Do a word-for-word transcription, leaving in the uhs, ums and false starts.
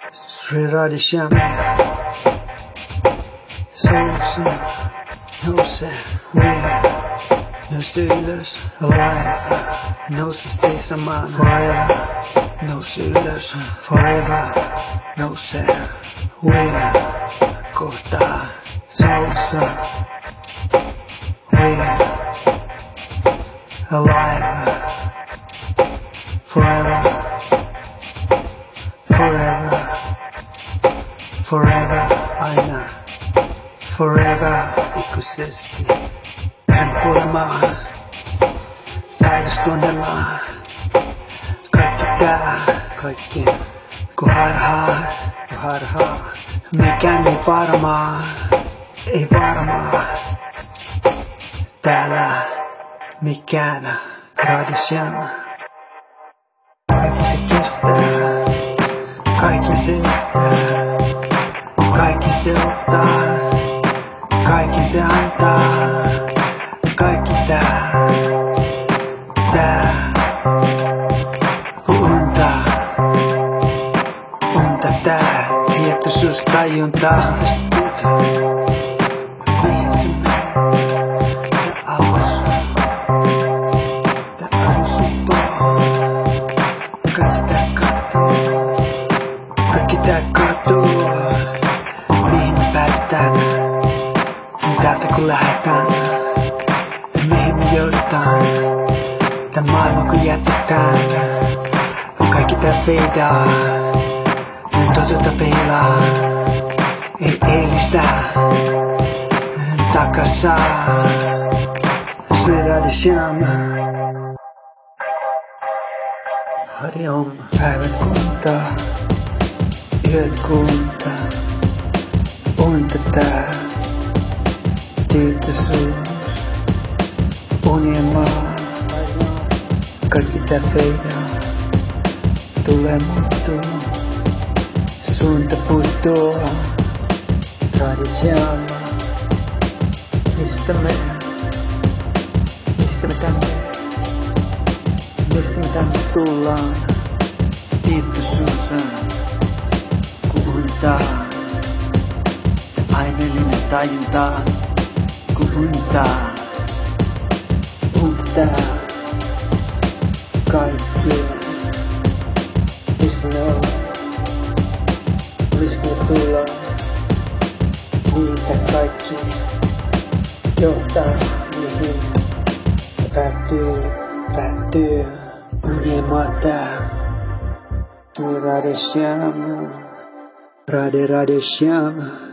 Sri Radhe Shyam, Souls, no se, we, no sailors, alive, no se stay saman, forever, no sailors, forever, no se, we, kohta, souls, we, alive, forever, forever, forever, aina, forever, ikuisesti, en kuolemaa, taivas tunnelmaa, kaikki tää, kaikki, kun harhaa, kun harhaa, mikään ei varmaa, ei varmaa, täällä, mikään, Radhe Shyam. Kaikki se kestää, kaikki se estää, kaikki se ottaa, kaikki se antaa, kaikki tää, tää, unta, unta tää, tietoisuus tajunta, mihin se menee, tää alus, tää alus uppoo, kaikki tää katuu, kaikki tää katuu, mihin me päästään, niin täältä kun lähdetään, mihin me joudutaan, tää maailma kun jätetään, kaikki tää feidaa, niin totuutta peilaa, ei eilistä, takasaa, Sri Radhe Shyam. Hari Om, päivät kuntaa, yöt kuntaa, unta tää, tietoisuus, unien maa, kaikki tää feidaa, tulee muuttuu, suunta puuttuu, Radhe Shyam, mistä me, mistä me tänne, mistä me tänne tullaan, tietoisuus on, kun untaa, aineellinen tajunta, kun untaa, untaa, kaikki, mistä me on, mistä me tullaan, niitä kaikki johtaa mihin päättyy, päättyy, unien maata, Radhe Shyam, Radhe Radhe Shyam.